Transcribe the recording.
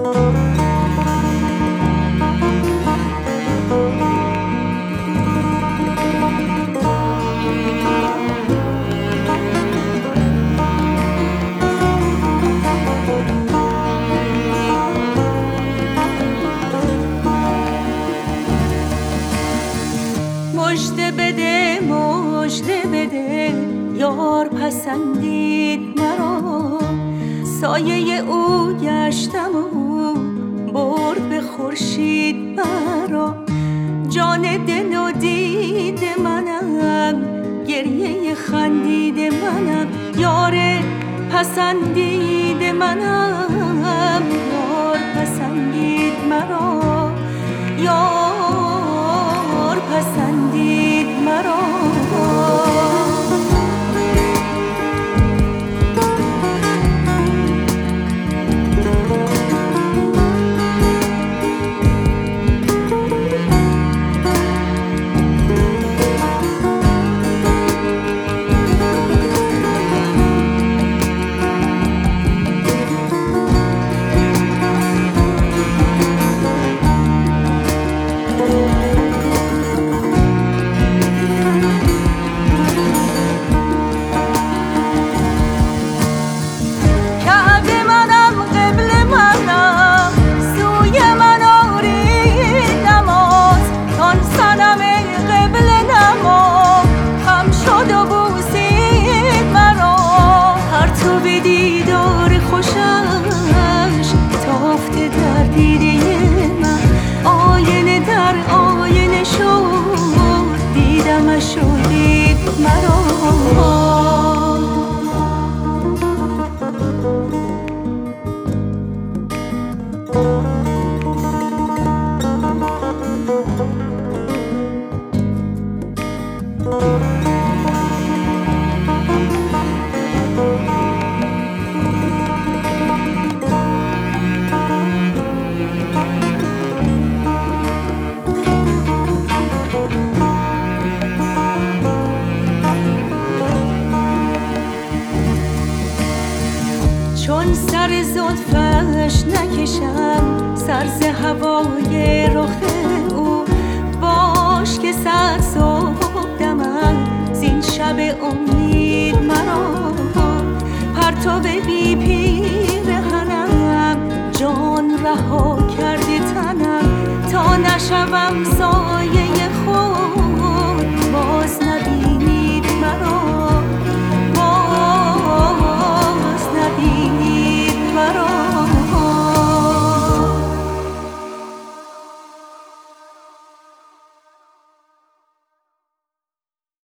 مژده بده مژده بده یار پسندید مرا، سایه او گشتم و برد به خورشید مرا. جان دل و دید منم، گریه خندید منم، یار پسندید منم، یار پسندید مرا، یار پسندید مرا. شدید مرا چون سر زلفش نکشم سر ز هوای رخ او، باش که صد صبح دمم زین شب امید مرا. پرتو بی پیرهنم جان رها کرده تنم، تا نشوم